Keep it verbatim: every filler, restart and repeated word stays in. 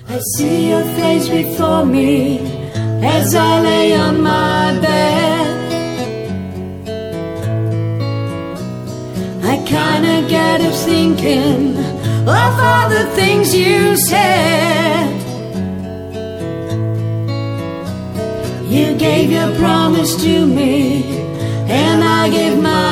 I see your face before me as I lay on my bed. I kinda get up thinking of all the things you said. You gave your promise to me, and I gave mine.